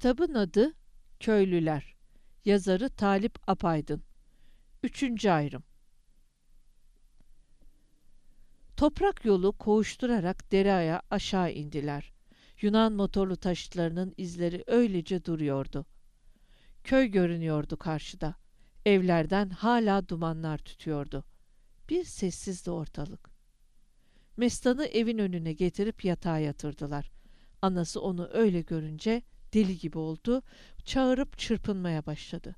Kitabın adı Köylüler. Yazarı Talip Apaydın. 3. ayrım. Toprak yolu koğuşturarak dereye aşağı indiler. Yunan motorlu taşıtlarının izleri öylece duruyordu. Köy görünüyordu karşıda. Evlerden hala dumanlar tütüyordu. Bir sessizdi ortalık. Mestan'ı evin önüne getirip yatağa yatırdılar. Anası onu öyle görünce deli gibi oldu, çağırıp çırpınmaya başladı.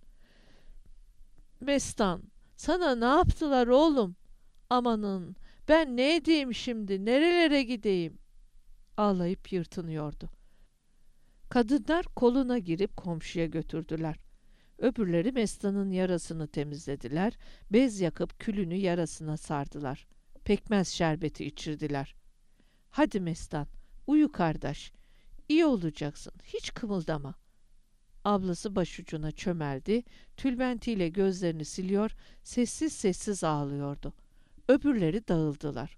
Mestan, sana ne yaptılar oğlum? Amanın, ben ne edeyim şimdi, nerelere gideyim? Ağlayıp yırtınıyordu. Kadınlar koluna girip komşuya götürdüler. Öbürleri Mestan'ın yarasını temizlediler, bez yakıp külünü yarasına sardılar. Pekmez şerbeti içirdiler. Hadi Mestan, uyu kardeş, iyi olacaksın, hiç kımıldama. Ablası başucuna çömeldi, tülbentiyle gözlerini siliyor, sessiz sessiz ağlıyordu. Öbürleri dağıldılar.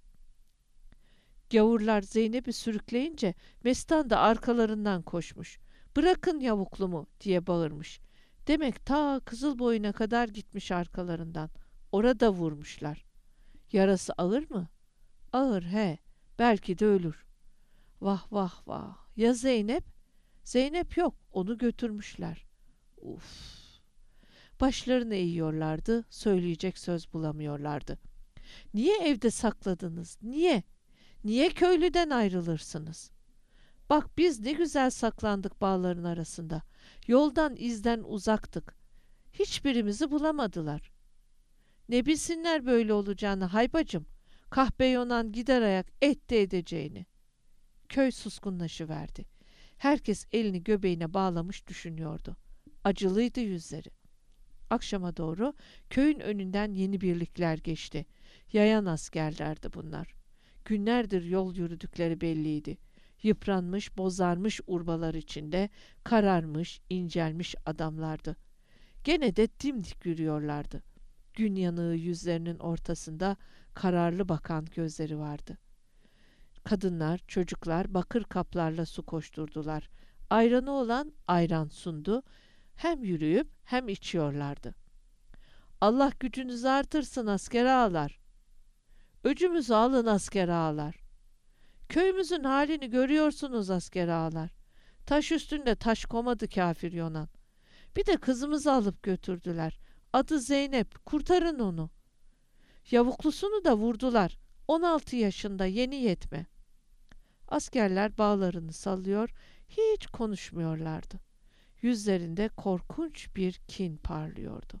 Gavurlar Zeynep'i sürükleyince Mestan da arkalarından koşmuş. "Bırakın yavuklumu!" diye bağırmış. Demek ta Kızılboyun'a kadar gitmiş arkalarından. Orada vurmuşlar. Yarası ağır mı? Ağır he, belki de ölür. Vah vah vah, ya Zeynep? Zeynep yok, onu götürmüşler. Uf! Başlarını eğiyorlardı, söyleyecek söz bulamıyorlardı. Niye evde sakladınız? Niye? Niye köylüden ayrılırsınız? Bak biz ne güzel saklandık bağların arasında. Yoldan izden uzaktık. Hiçbirimizi bulamadılar. Ne bilsinler böyle olacağını haybacım. Kahpe yonan gider ayak etti edeceğini. Köy suskunlaşıverdi. Herkes elini göbeğine bağlamış düşünüyordu. Acılıydı yüzleri. Akşama doğru köyün önünden yeni birlikler geçti. Yayan askerlerdi bunlar. Günlerdir yol yürüdükleri belliydi. Yıpranmış, bozarmış urbalar içinde kararmış, incelmiş adamlardı. Gene de dimdik yürüyorlardı. Gün yanığı yüzlerinin ortasında kararlı bakan gözleri vardı. Kadınlar, çocuklar bakır kaplarla su koşturdular. Ayranı olan ayran sundu. Hem yürüyüp hem içiyorlardı. Allah gücünüzü artırsın asker ağalar. Öcümüzü alın asker ağalar. Köyümüzün halini görüyorsunuz asker ağalar. Taş üstünde taş komadı kafir Yunan. Bir de kızımızı alıp götürdüler. Adı Zeynep, kurtarın onu. Yavuklusunu da vurdular. 16 yaşında yeni yetme. Askerler bağlarını sallıyor, hiç konuşmuyorlardı. Yüzlerinde korkunç bir kin parlıyordu.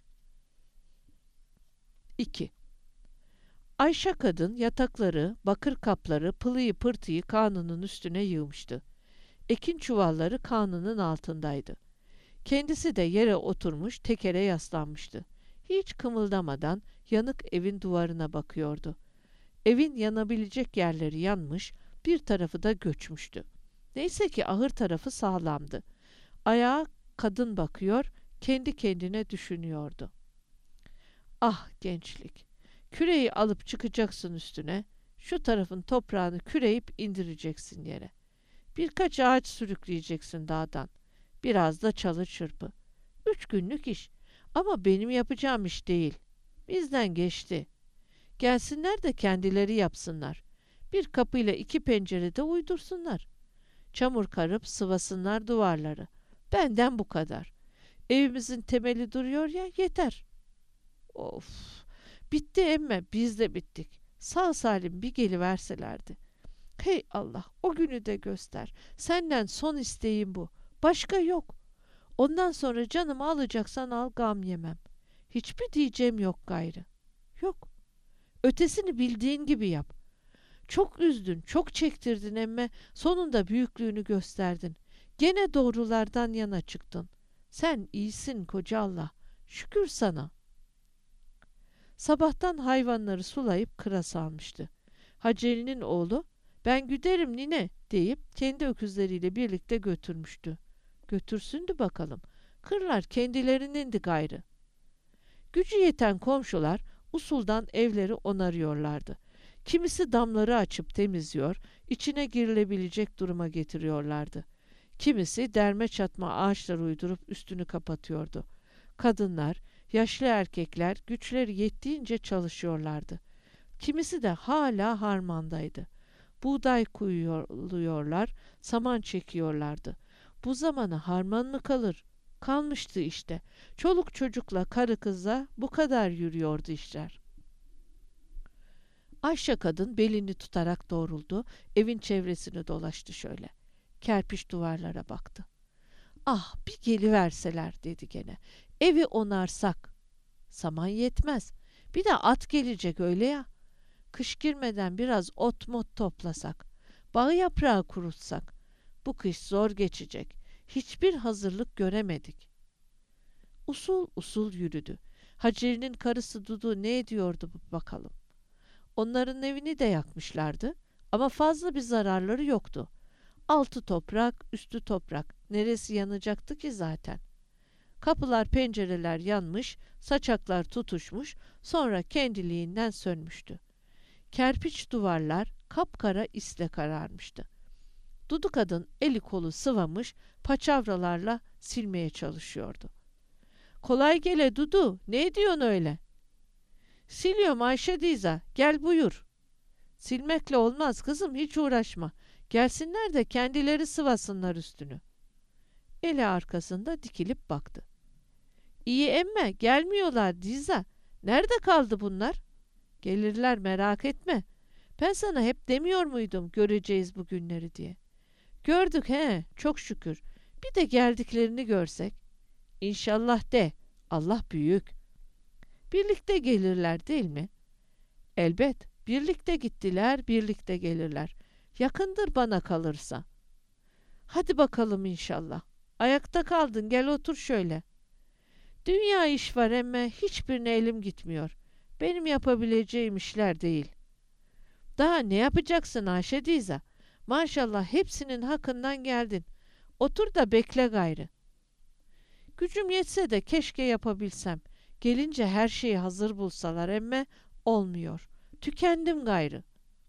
2. Ayşe kadın yatakları, bakır kapları, pılıyı pırtıyı Kanun'un üstüne yığmıştı. Ekin çuvalları Kanun'un altındaydı. Kendisi de yere oturmuş tekere yaslanmıştı. Hiç kımıldamadan yanık evin duvarına bakıyordu. Evin yanabilecek yerleri yanmış, bir tarafı da göçmüştü. Neyse ki ahır tarafı sağlamdı. Ayağa kadın bakıyor, kendi kendine düşünüyordu. Ah gençlik! Küreği alıp çıkacaksın üstüne, şu tarafın toprağını küreyip indireceksin yere. Birkaç ağaç sürükleyeceksin dağdan. Biraz da çalı çırpı. 3 günlük iş. Ama benim yapacağım iş değil. Bizden geçti. Gelsinler de kendileri yapsınlar. Bir kapıyla 2 pencerede uydursunlar. Çamur karıp sıvasınlar duvarları. Benden bu kadar. Evimizin temeli duruyor ya, yeter. Of! Bitti emme, biz de bittik. Sağ salim bir geliverselerdi. Hey Allah, o günü de göster. Senden son isteğim bu. Başka yok. Ondan sonra canımı alacaksan al, gam yemem. Hiçbir diyeceğim yok gayrı. Yok. Ötesini bildiğin gibi yap. Çok üzdün, çok çektirdin emme, sonunda büyüklüğünü gösterdin. Gene doğrulardan yana çıktın. Sen iyisin koca Allah. Şükür sana. Sabahtan hayvanları sulayıp kıra salmıştı. Haceli'nin oğlu, ben güderim nine deyip kendi öküzleriyle birlikte götürmüştü. Götürsündü bakalım. Kırlar kendilerinin gayrı. Gücü yeten komşular usuldan evleri onarıyorlardı. Kimisi damları açıp temizliyor, içine girilebilecek duruma getiriyorlardı. Kimisi derme çatma ağaçlar uydurup üstünü kapatıyordu. Kadınlar, yaşlı erkekler güçleri yettiğince çalışıyorlardı. Kimisi de hala harmandaydı. Buğday kuyuyorlar, saman çekiyorlardı. Bu zamana harman mı kalır? Kalmıştı işte. Çoluk çocukla karı kızla bu kadar yürüyordu işler. Ayşe kadın belini tutarak doğruldu, evin çevresini dolaştı şöyle. Kerpiç duvarlara baktı. Ah bir geliverseler dedi gene. Evi onarsak. Saman yetmez. Bir de at gelecek öyle ya. Kış girmeden biraz ot mot toplasak. Bağı yaprağı kurutsak. Bu kış zor geçecek. Hiçbir hazırlık göremedik. Usul usul yürüdü. Hacer'in karısı Dudu ne ediyordu bakalım. Onların evini de yakmışlardı ama fazla bir zararları yoktu. Altı toprak, üstü toprak. Neresi yanacaktı ki zaten? Kapılar, pencereler yanmış, saçaklar tutuşmuş, sonra kendiliğinden sönmüştü. Kerpiç duvarlar kapkara isle kararmıştı. Dudu kadın eli kolu sıvamış, paçavralarla silmeye çalışıyordu. Kolay gele Dudu, ne ediyorsun öyle? Siliyorum Ayşe Diza, gel buyur. Silmekle olmaz kızım, hiç uğraşma. Gelsinler de kendileri sıvasınlar üstünü. Eli arkasında dikilip baktı. İyi emme, gelmiyorlar Diza. Nerede kaldı bunlar? Gelirler merak etme. Ben sana hep demiyor muydum göreceğiz bu günleri diye. Gördük he, çok şükür. Bir de geldiklerini görsek. İnşallah de, Allah büyük. Birlikte gelirler değil mi? Elbet, birlikte gittiler, birlikte gelirler. Yakındır bana kalırsa. Hadi bakalım inşallah. Ayakta kaldın, gel otur şöyle. Dünya iş var emme hiçbirine elim gitmiyor. Benim yapabileceğim işler değil. Daha ne yapacaksın Ayşe Diza? Maşallah hepsinin hakkından geldin. Otur da bekle gayrı. Gücüm yetse de keşke yapabilsem. Gelince her şeyi hazır bulsalar emme olmuyor. Tükendim gayrı.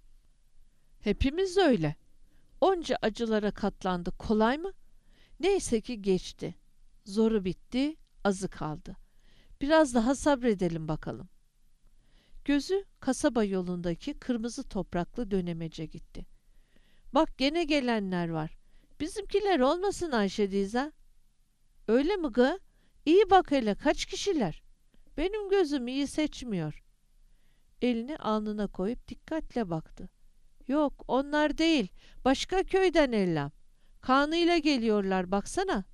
Hepimiz öyle. Onca acılara katlandık kolay mı? Neyse ki geçti. Zoru bitti, azı kaldı. Biraz daha sabredelim bakalım. Gözü kasaba yolundaki kırmızı topraklı dönemece gitti. Bak gene gelenler var. Bizimkiler olmasın Ayşe Diza. Öyle mi gı? İyi bak hele kaç kişiler? Benim gözüm iyi seçmiyor. Elini alnına koyup dikkatle baktı. Yok onlar değil. Başka köyden ellam. Kanıyla geliyorlar baksana.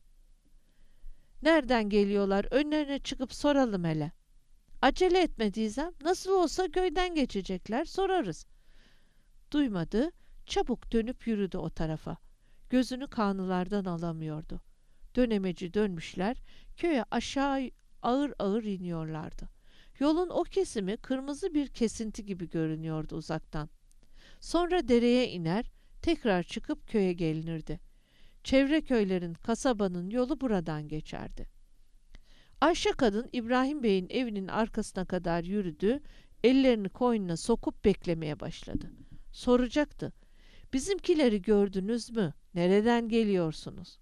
Nereden geliyorlar? Önlerine çıkıp soralım hele. Acele etme Dizem. Nasıl olsa köyden geçecekler sorarız. Duymadı. Çabuk dönüp yürüdü o tarafa. Gözünü kanılardan alamıyordu. Dönemeci dönmüşler. Köye aşağı ağır ağır iniyorlardı. Yolun o kesimi kırmızı bir kesinti gibi görünüyordu uzaktan. Sonra dereye iner, tekrar çıkıp köye gelinirdi. Çevre köylerin, kasabanın yolu buradan geçerdi. Ayşe kadın İbrahim Bey'in evinin arkasına kadar yürüdü, ellerini koynuna sokup beklemeye başladı. Soracaktı. Bizimkileri gördünüz mü? Nereden geliyorsunuz?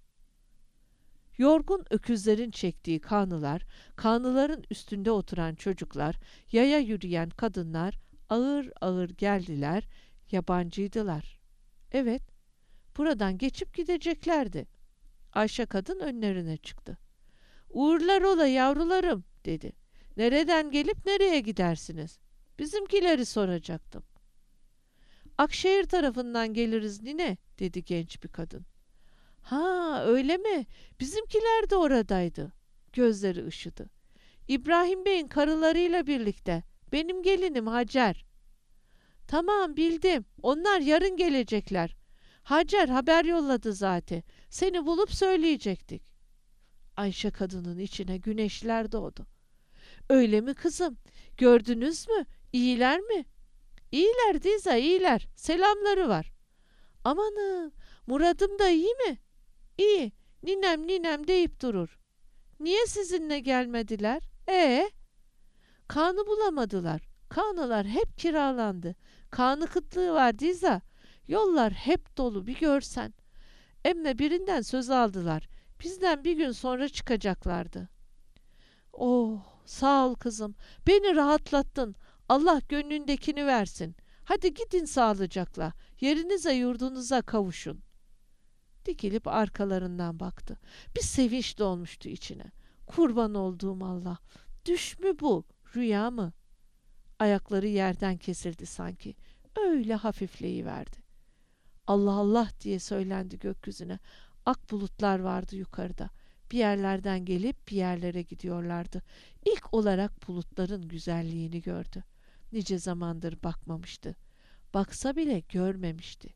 Yorgun öküzlerin çektiği kanılar, kanıların üstünde oturan çocuklar, yaya yürüyen kadınlar ağır ağır geldiler, yabancıydılar. Evet, buradan geçip gideceklerdi. Ayşe kadın önlerine çıktı. Uğurlar ola yavrularım dedi. Nereden gelip nereye gidersiniz? Bizimkileri soracaktım. Akşehir tarafından geliriz nine dedi genç bir kadın. Ha öyle mi? Bizimkiler de oradaydı. Gözleri ışıdı. İbrahim Bey'in karılarıyla birlikte. Benim gelinim Hacer. Tamam bildim. Onlar yarın gelecekler. Hacer haber yolladı zaten. Seni bulup söyleyecektik. Ayşe kadının içine güneşler doğdu. Öyle mi kızım? Gördünüz mü? İyiler mi? İyiler Diza iyiler. Selamları var. Amanı Murad'ım da iyi mi? İyi. Ninem deyip durur. Niye sizinle gelmediler? Kanı bulamadılar. Kanılar hep kiralandı. Kanı kıtlığı var Diza. Yollar hep dolu bir görsen. Emme birinden söz aldılar. Bizden bir gün sonra çıkacaklardı. Oh, sağ ol kızım. Beni rahatlattın. Allah gönlündekini versin. Hadi gidin sağlıcakla. Yerinize yurdunuza kavuşun. Dikilip arkalarından baktı. Bir sevinç dolmuştu içine. Kurban olduğum Allah. Düş mü bu? Rüya mı? Ayakları yerden kesildi sanki. Öyle hafifleyiverdi. Allah Allah diye söylendi gökyüzüne. Ak bulutlar vardı yukarıda. Bir yerlerden gelip bir yerlere gidiyorlardı. İlk olarak bulutların güzelliğini gördü. Nice zamandır bakmamıştı. Baksa bile görmemişti.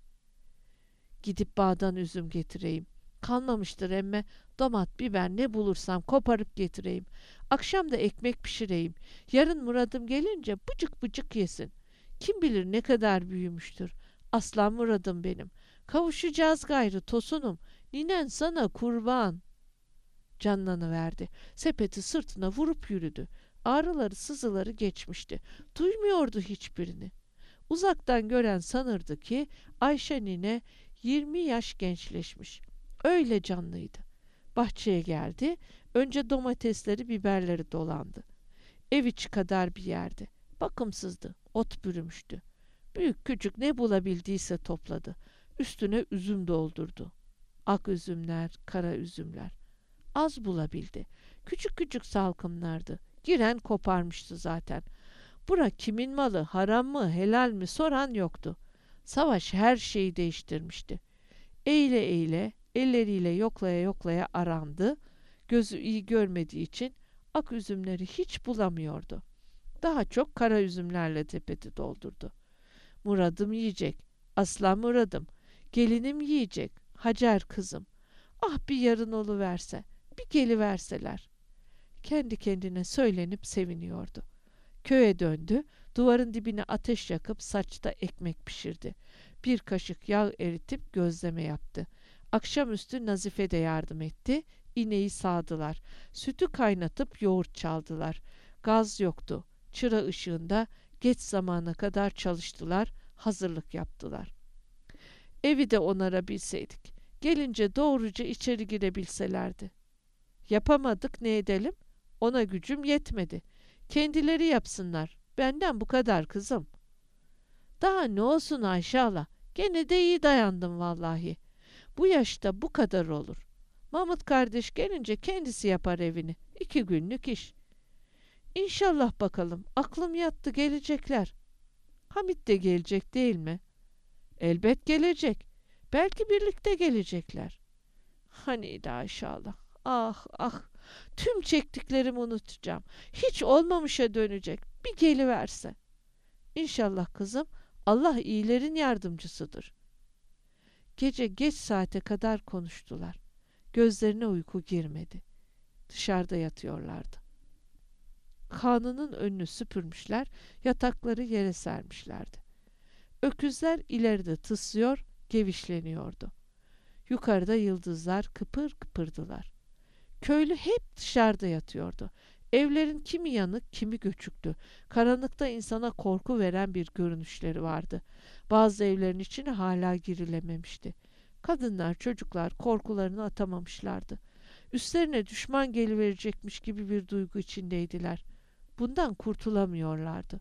Gidip bağdan üzüm getireyim. Kalmamıştır emme. Domat, biber ne bulursam koparıp getireyim. Akşam da ekmek pişireyim. Yarın Murad'ım gelince bıcık bıcık yesin. Kim bilir ne kadar büyümüştür. Aslan Murad'ım benim. Kavuşacağız gayrı Tosunum. Ninen sana kurban. Canlanıverdi. Sepeti sırtına vurup yürüdü. Ağrıları sızıları geçmişti. Duymuyordu hiçbirini. Uzaktan gören sanırdı ki Ayşe nine 20 yaş gençleşmiş. Öyle canlıydı. Bahçeye geldi. Önce domatesleri, biberleri dolandı. Ev içi kadar bir yerdi. Bakımsızdı. Ot bürümüştü. Büyük küçük ne bulabildiyse topladı. Üstüne üzüm doldurdu. Ak üzümler, kara üzümler. Az bulabildi. Küçük küçük salkımlardı. Giren koparmıştı zaten. Bura kimin malı, haram mı, helal mi soran yoktu. Savaş her şeyi değiştirmişti. Eğile eğile, elleriyle yoklaya yoklaya arandı. Gözü iyi görmediği için ak üzümleri hiç bulamıyordu. Daha çok kara üzümlerle tepeti doldurdu. Muradım yiyecek, aslan Muradım, gelinim yiyecek, Hacer kızım. Ah bir yarın oluverse, bir geliverseler. Kendi kendine söylenip seviniyordu. Köye döndü, duvarın dibine ateş yakıp saçta ekmek pişirdi. Bir kaşık yağ eritip gözleme yaptı. Akşamüstü Nazife de yardım etti. İneği sağdılar. Sütü kaynatıp yoğurt çaldılar. Gaz yoktu. Çıra ışığında geç zamana kadar çalıştılar, hazırlık yaptılar. Evi de onarabilseydik. Gelince doğruca içeri girebilselerdi. Yapamadık, ne edelim? Ona gücüm yetmedi. Kendileri yapsınlar. Benden bu kadar kızım. Daha ne olsun Ayşe hala. Gene de iyi dayandım vallahi. Bu yaşta bu kadar olur. Mahmut kardeş gelince kendisi yapar evini. 2 günlük iş. İnşallah bakalım. Aklım yattı, gelecekler. Hamit de gelecek değil mi? Elbet gelecek. Belki birlikte gelecekler. Hani Ayşe hala. Ah ah. Tüm çektiklerimi unutacağım. Hiç olmamışa dönecek. Bir geliverse. İnşallah kızım. Allah iyilerin yardımcısıdır. Gece geç saate kadar konuştular. Gözlerine uyku girmedi. Dışarıda yatıyorlardı. Kanının önünü süpürmüşler, yatakları yere sermişlerdi. Öküzler ileride tıslıyor, gevişleniyordu. Yukarıda yıldızlar kıpır kıpırdılar. Köylü hep dışarıda yatıyordu. Evlerin kimi yanık, kimi göçüktü. Karanlıkta insana korku veren bir görünüşleri vardı. Bazı evlerin içine hala girilememişti. Kadınlar, çocuklar korkularını atamamışlardı. Üstlerine düşman geliverecekmiş gibi bir duygu içindeydiler. Bundan kurtulamıyorlardı.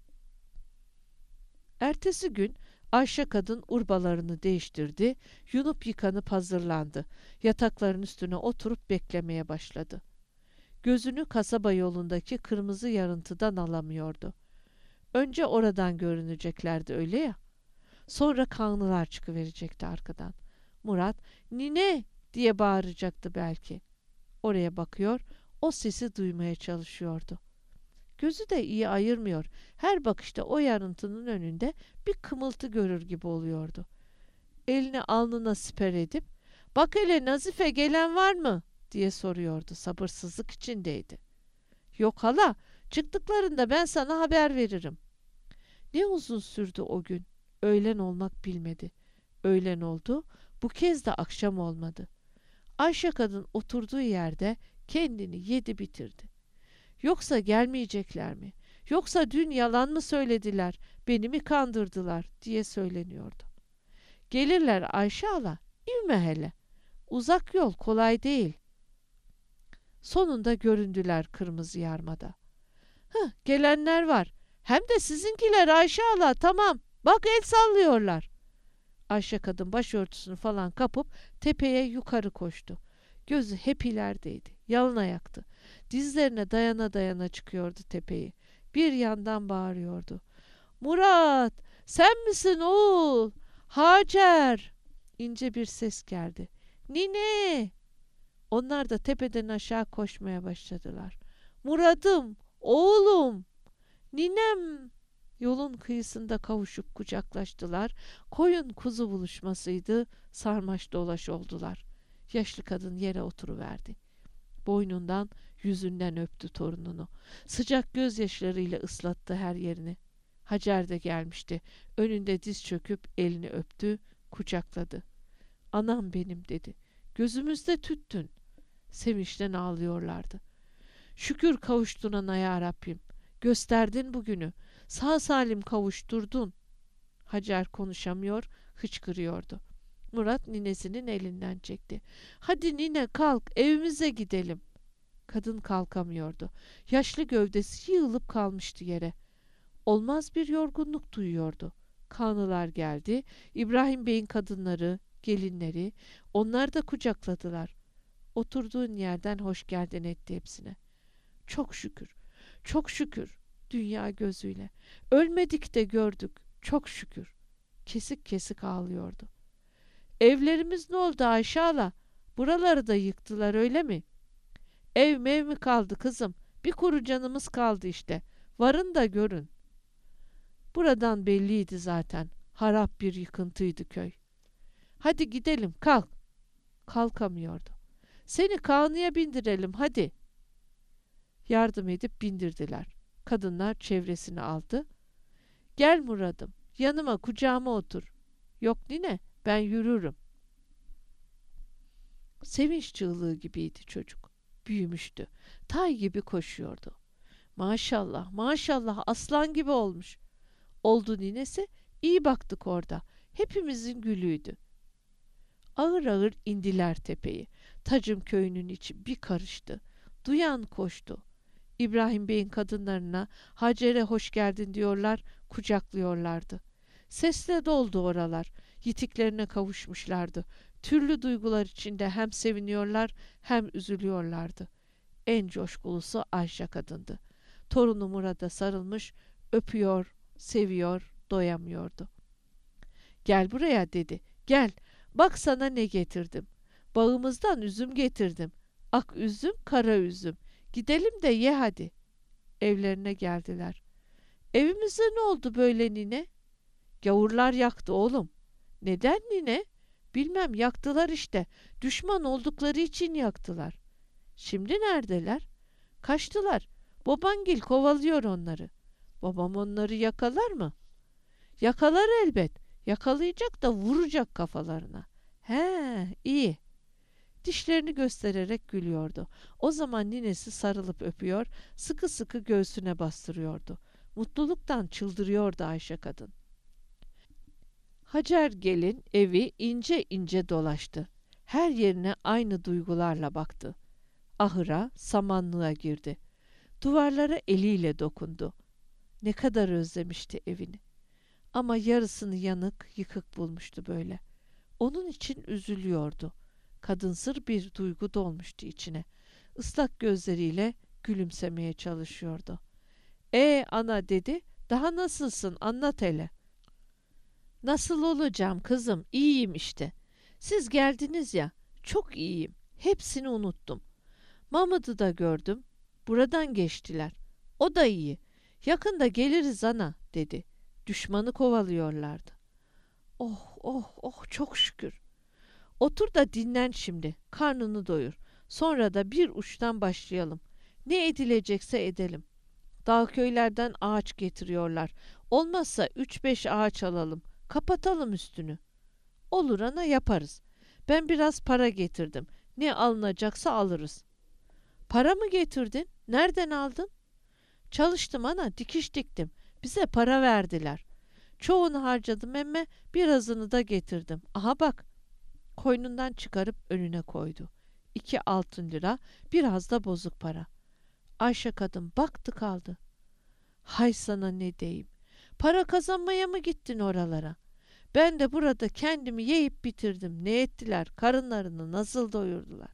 Ertesi gün Ayşe kadın urbalarını değiştirdi, yunup yıkanıp hazırlandı. Yatakların üstüne oturup beklemeye başladı. Gözünü kasaba yolundaki kırmızı yarıntıdan alamıyordu. Önce oradan görüneceklerdi öyle ya. Sonra kanlılar çıkıverecekti arkadan. Murat, "Nine!" diye bağıracaktı belki. Oraya bakıyor, o sesi duymaya çalışıyordu. Gözü de iyi ayırmıyor. Her bakışta o yarıntının önünde bir kımıltı görür gibi oluyordu. Elini alnına siper edip, "Bak hele Nazife, gelen var mı?" diye soruyordu. Sabırsızlık içindeydi. "Yok hala, çıktıklarında ben sana haber veririm." Ne uzun sürdü o gün. Öğlen olmak bilmedi. Öğlen oldu, bu kez de akşam olmadı. Ayşe kadın oturduğu yerde kendini yedi bitirdi. Yoksa gelmeyecekler mi? Yoksa dün yalan mı söylediler, beni mi kandırdılar diye söyleniyordu. "Gelirler Ayşe hala, ivme hele. Uzak yol kolay değil. Sonunda göründüler kırmızı yarmada. Gelenler var. Hem de sizinkiler Ayşe hala, tamam. Bak el sallıyorlar. Ayşe kadın başörtüsünü falan kapıp tepeye yukarı koştu. Gözü hep ilerideydi. Yalın ayaktı. Dizlerine dayana dayana çıkıyordu tepeyi. Bir yandan bağırıyordu. Murat, sen misin oğul? Hacer! İnce bir ses geldi. Nine! Onlar da tepeden aşağı koşmaya başladılar. Murat'ım, oğlum, ninem! Yolun kıyısında kavuşup kucaklaştılar. Koyun kuzu buluşmasıydı. Sarmaş dolaş oldular. Yaşlı kadın yere oturuverdi. Boynundan, yüzünden öptü torununu. Sıcak gözyaşlarıyla ıslattı her yerini. Hacer de gelmişti. Önünde diz çöküp elini öptü, kucakladı. Anam benim dedi. Gözümüzde tüttün. Sevinçten ağlıyorlardı. Şükür kavuşturana ya Rabbim. Gösterdin bugünü. Sağ salim kavuşturdun. Hacer konuşamıyor, hıçkırıyordu. Murat ninesinin elinden çekti. Hadi nine kalk, evimize gidelim. Kadın kalkamıyordu. Yaşlı gövdesi yığılıp kalmıştı yere. Olmaz bir yorgunluk duyuyordu. Kanlılar geldi. İbrahim Bey'in kadınları, gelinleri, onlar da kucakladılar. Oturduğun yerden hoş geldin etti hepsine. Çok şükür, çok şükür, dünya gözüyle. Ölmedik de gördük, çok şükür. Kesik kesik ağlıyordu. Evlerimiz ne oldu Ayşe hala? Buraları da yıktılar öyle mi? Ev mev mi kaldı kızım? Bir kuru canımız kaldı işte. Varın da görün. Buradan belliydi zaten. Harap bir yıkıntıydı köy. Hadi gidelim, kalk. Kalkamıyordu. Seni Kanı'ya bindirelim hadi. Yardım edip bindirdiler. Kadınlar çevresini aldı. Gel Murad'ım, yanıma kucağıma otur. Yok nine, ben yürürüm. Sevinç çığlığı gibiydi çocuk. Büyümüştü. Tay gibi koşuyordu. Maşallah, maşallah aslan gibi olmuş. Oldu ninesi, iyi baktık orada. Hepimizin gülüydü. Ağır ağır indiler tepeyi. Tacım köyünün içi bir karıştı. Duyan koştu. İbrahim Bey'in kadınlarına Hacer'e hoş geldin diyorlar, kucaklıyorlardı. Sesle doldu oralar. Yitiklerine kavuşmuşlardı. Türlü duygular içinde hem seviniyorlar hem üzülüyorlardı. En coşkulusu Ayşe kadındı. Torunu Murat'a sarılmış, öpüyor, seviyor, doyamıyordu. Gel buraya dedi. Gel, bak sana ne getirdim. Bağımızdan üzüm getirdim. Ak üzüm, kara üzüm. Gidelim de ye hadi. Evlerine geldiler. Evimize ne oldu böyle nine? Gavurlar yaktı oğlum. Neden nine? Bilmem yaktılar işte. Düşman oldukları için yaktılar. Şimdi neredeler? Kaçtılar. Babangil kovalıyor onları. Babam onları yakalar mı? Yakalar elbet. Yakalayacak da vuracak kafalarına. He, iyi. Dişlerini göstererek gülüyordu. O zaman ninesi sarılıp öpüyor, sıkı sıkı göğsüne bastırıyordu. Mutluluktan çıldırıyordu Ayşe kadın. Hacer gelin evi ince ince dolaştı. Her yerine aynı duygularla baktı. Ahıra, samanlığa girdi. Duvarlara eliyle dokundu. Ne kadar özlemişti evini. Ama yarısını yanık, yıkık bulmuştu böyle. Onun için üzülüyordu. Kadınsır bir duygu dolmuştu içine. Islak gözleriyle gülümsemeye çalışıyordu. Ana dedi, daha nasılsın anlat hele. Nasıl olacağım kızım, iyiyim işte. Siz geldiniz ya, çok iyiyim. Hepsini unuttum. Mahmud'u da gördüm. Buradan geçtiler. O da iyi. Yakında geliriz ana dedi. Düşmanı kovalıyorlardı. Oh oh oh çok şükür. Otur da dinlen şimdi. Karnını doyur. Sonra da bir uçtan başlayalım. Ne edilecekse edelim. Dağ köylerden ağaç getiriyorlar. Olmazsa 3-5 ağaç alalım. Kapatalım üstünü. Olur ana yaparız. Ben biraz para getirdim. Ne alınacaksa alırız. Para mı getirdin? Nereden aldın? Çalıştım ana, dikiş diktim. Bize para verdiler. Çoğunu harcadım emme, birazını da getirdim. Aha bak. Koynundan çıkarıp önüne koydu. 2 altın lira, biraz da bozuk para. Ayşe kadın baktı kaldı. Hay sana ne diyeyim. Para kazanmaya mı gittin oralara? Ben de burada kendimi yiyip bitirdim. Ne ettiler? Karınlarını nasıl doyurdular?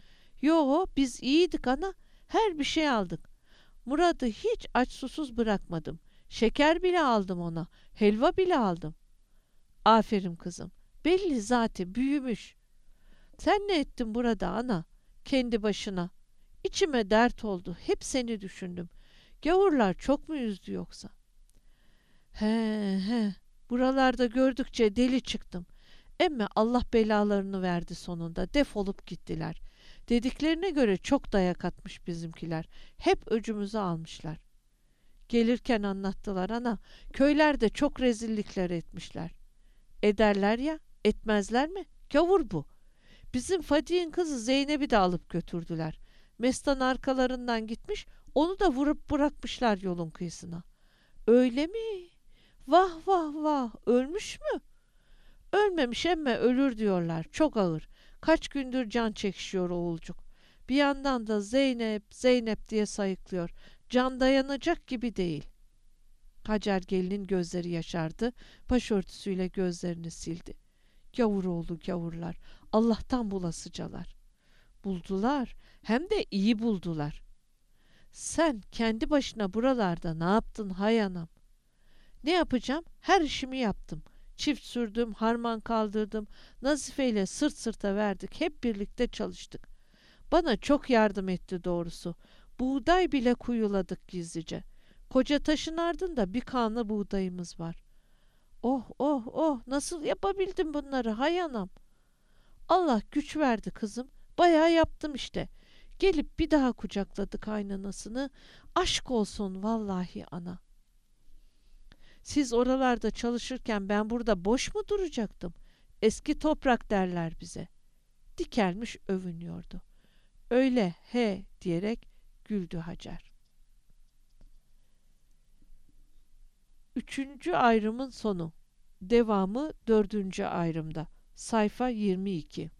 Yo, biz iyiydik ana. Her bir şey aldık. Murat'ı hiç aç susuz bırakmadım. Şeker bile aldım ona. Helva bile aldım. Aferin kızım. Belli zaten büyümüş. Sen ne ettin burada ana? Kendi başına. İçime dert oldu. Hep seni düşündüm. Gavurlar çok mu üzdü yoksa? He he. Buralarda gördükçe deli çıktım. Emme Allah belalarını verdi sonunda. Defolup gittiler. Dediklerine göre çok dayak atmış bizimkiler. Hep öcümüzü almışlar. Gelirken anlattılar ana. Köylerde çok rezillikler etmişler. Ederler ya, etmezler mi? Gavur bu. Bizim Fatih'in kızı Zeynep'i de alıp götürdüler. Mestan arkalarından gitmiş, onu da vurup bırakmışlar yolun kıyısına. Öyle mi? Vah vah vah, ölmüş mü? Ölmemiş emme ölür diyorlar. Çok ağır. Kaç gündür can çekişiyor oğulcuk. Bir yandan da Zeynep, Zeynep diye sayıklıyor. Can dayanacak gibi değil. Hacer gelinin gözleri yaşardı. Başörtüsüyle gözlerini sildi. Gavur oğlu gavurlar. Allah'tan bulasıcalar. Buldular. Hem de iyi buldular. Sen kendi başına buralarda ne yaptın hay anam? Ne yapacağım? Her işimi yaptım. Çift sürdüm, harman kaldırdım. Nazife ile sırt sırta verdik. Hep birlikte çalıştık. Bana çok yardım etti doğrusu. Buğday bile kuyuladık gizlice. Koca taşın ardında bir kanlı buğdayımız var. Oh oh oh, nasıl yapabildim bunları hay anam? Allah güç verdi kızım. Bayağı yaptım işte. Gelip bir daha kucakladı kaynanasını. Aşk olsun vallahi ana. Siz oralarda çalışırken ben burada boş mu duracaktım? Eski toprak derler bize. Dikelmiş övünüyordu. Öyle he diyerek güldü Hacer. Üçüncü ayrımın sonu. Devamı dördüncü ayrımda. Sayfa 22.